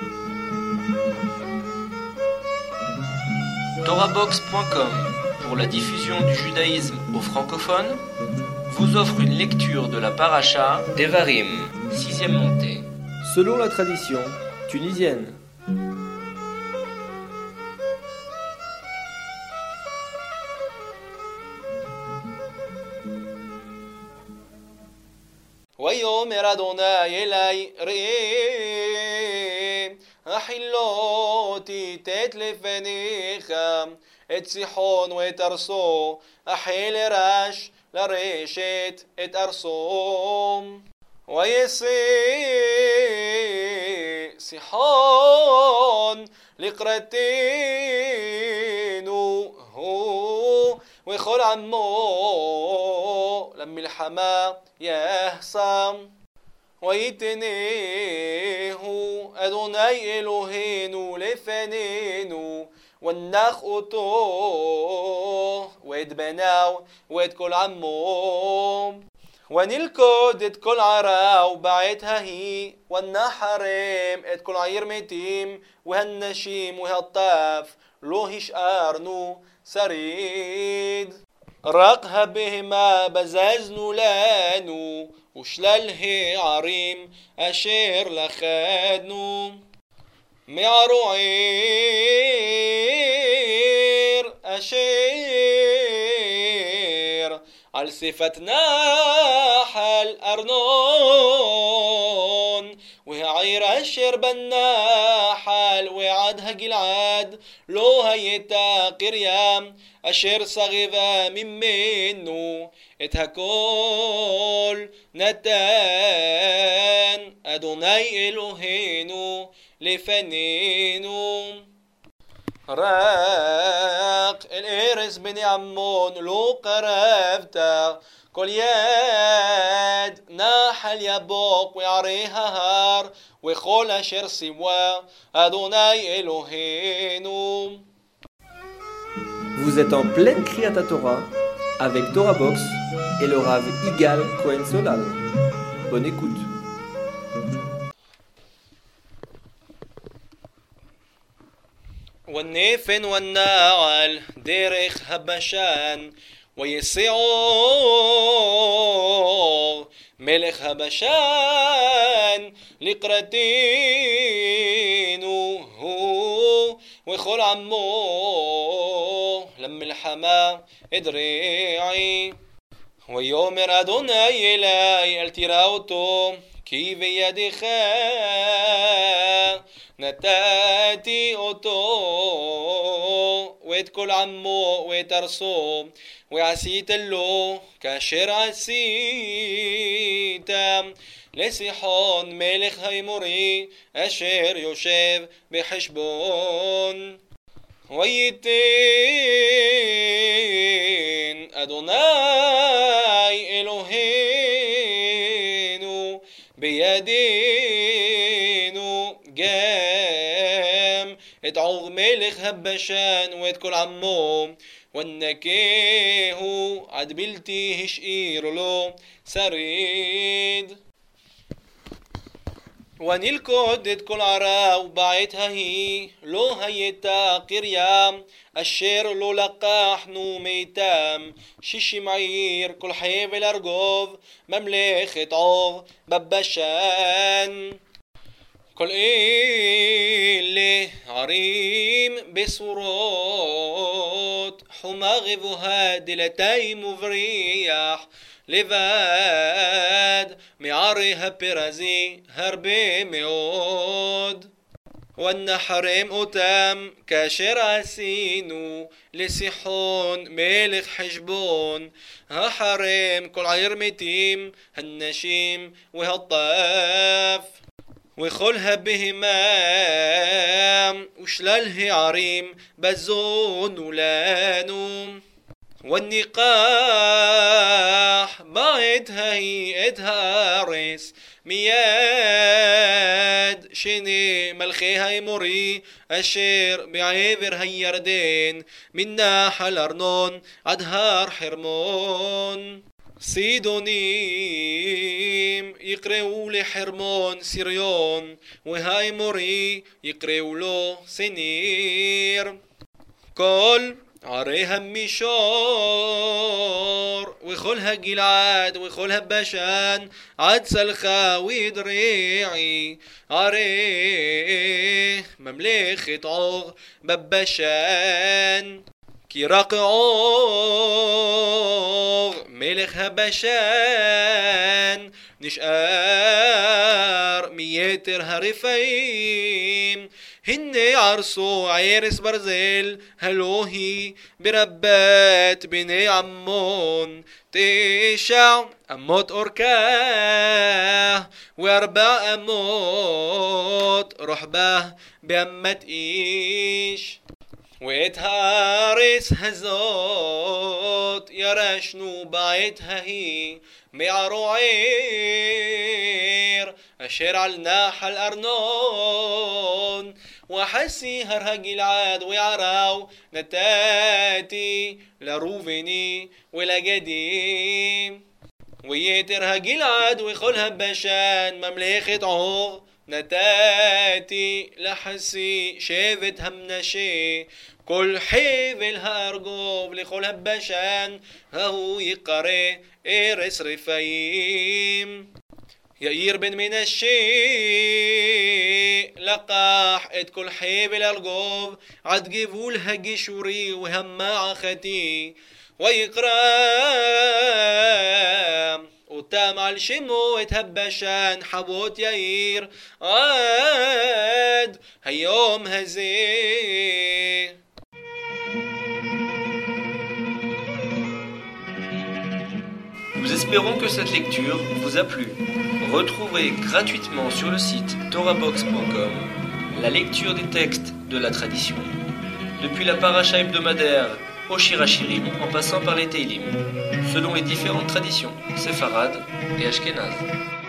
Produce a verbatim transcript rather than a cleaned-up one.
Torabox point com, pour la diffusion du judaïsme aux francophones, vous offre une lecture de la paracha Devarim, sixième montée. Selon la tradition tunisienne. ויאמר אדוני אלי ראה החילותי תת לפניך את סיחון ואת ארסו החל לרש לרשת את ארסו וישא סיחון לקראתנו הוא וכל עמו למלחמה יחסם ויתנהו אדוני אלוהינו לפנינו ונח אותו ואת בניו ואת כל עמו ונלכוד את כל ערהו בעת ההיא ונחרם את כל העיר מתים והנשים והטף לא השארנו שריד רק הבהמה בזזנו לנו ושלל הערים אשר לכדנו מערוער אשר על שפת נחל ארנון והעיר אשר בנחל ועד הגלעד לא הייתה קריה אשר סגבה ממנו את הכל נתן אדוני אלוהינו לפנינו רק אל ארץ בני עמון לא קרבת כל יד נחל יבוק וערי ההר וכל אשר סביבה אדוני אלוהינו. Vous êtes en pleine Kriyat Torah avec Torabox et le Rav Igal Cohen Solal. Bonne écoute. والنفن والنعل דרך הבשן ויסעור מלך הבשן לקראתנו הוא וכל עמו למלחמה אדרעי ויאמר אדוני אלי אל תירא אותו כי בידך נתתי אותו ואת כל עמו ואת ארסו ועשית לו כאשר עשית לסיחון מלך האמורי אשר יושב בחשבון וייתן אדוני אלוהינו בידינו גם את עוג מלך הבשן ואת כל עמו ונקהו עד בלתי השאיר לו שריד ונלכוד את כל ערהו בעת ההיא לא הייתה קריה אשר לא לקחנו מאיתם שישים עיר כל חבל ארגוב ממלכת עוג בבשן כל אלה ערים בסורות חומה גבוהה דלתיים ובריח לבד מערי הפרזי הרבה מאוד ונחרם אותם כאשר עשינו לסיחון מלך חשבון החרם כל עיר מתים הנשים והטף וכל הבהמה ושלל הערים בזונו לנו والنقاح בעת ההיא את הארץ מיד שני מלכי האמורי אשר בעבר הירדן מן נחל ארנון עד הר חרמון סידונים יקראו לחרמון סיריון, והאמורי יקראו לו סניר. כל ערי המישור וכל הגלעד וכל הבשן עד סלחה ודריעי, ערי ממלכת עור בבשן. כי רק עור מלך הבשן נשאר מיתר הרפאים. הנה ערסו ערס ברזל, הלא היא ברבת בני עמון, תשע אמות אורכה וארבע אמות רוחבה באמת איש. ואת הארץ הזאת ירשנו בעת ההיא מערוער אשר על נחל ארנון, וחסי הר הגלעד וערau נתתי לראובני ולגדים. ויתר הגלעד וכל הבשן ממלכת עור נתתי לחסי שבט המנשה. כל חבל הארגוב לכל הבשן ההוא יקרא ארץ רפאים. יאיר בן מנשה לקח את כל חבל ארגוב עד גבול הגישורי והמעכתי, ויקרא אותם על שמו את הבשן חוות יאיר עד היום הזה. Nous espérons que cette lecture vous a plu. Retrouvez gratuitement sur le site torabox point com la lecture des textes de la tradition, depuis la paracha hebdomadaire au Shirachirim en passant par les Teilim, selon les différentes traditions séfarades et ashkénazes.